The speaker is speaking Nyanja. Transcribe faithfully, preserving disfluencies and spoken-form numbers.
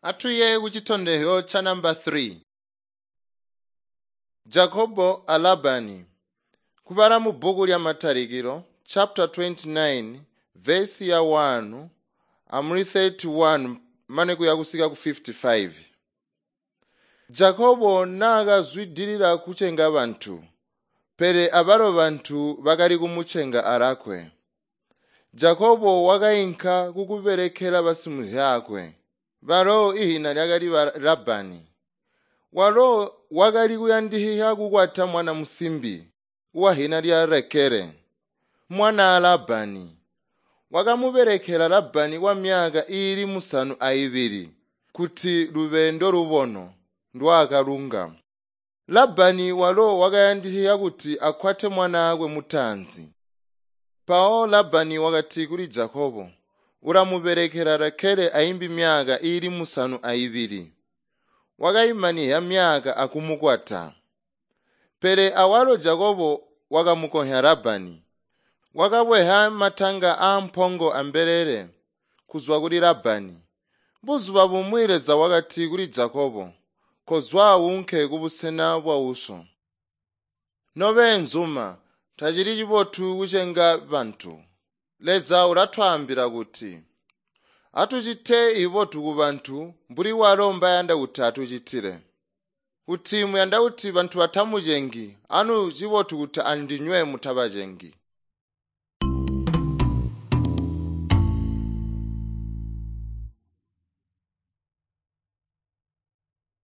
Atuye kuchitondero cha number three. Jacobo a Labani. Kubala mu bhuku lya Matarikiro chapter twenty-nine verse ya one amuli thirty-one mane kuyakusika ku fifty-five. Jacobo nakazwidilira kuchenga bantu pere abalo bantu bakali kumuchenga alakwe. Jacobo wakayinka kukuberekera basimu yakwe balo ihina lyakali Labani. Walo wakali kuyandihiya kukwata mwana musimbi wa hina lya Rekele mwana Labani. Wakamuberekera Labani wa myaka ili musanu aibiri kuti lubendo lubono ndwakalunga. Labani walo wakayandihiya kuti akwate mwana akwe mutanzi. Pao Labani wakati kuli Jacobo, uramuberekera Rekele aimbi myaka ili musanu aibiri. Wakayimaniya myaka akumukwata. Pere awalo Jacobo wakamukonya Labani. Wakabweha matanga a mphongo amberere kuzwa kuli Labani. Buzuba bumwileza wakati kuli Jacobo, kozwa unke kubusena bwa uso. Nobe nzuma, tajiri jibotu kuchenga bantu. Leza uratwambira kuti atuchite ibotu ku bantu mbuli walomba yanda kuti atuchitire. Kuti muyanda kuti bantu batamujengi anu jibotu kuti andinywe mutabajengi.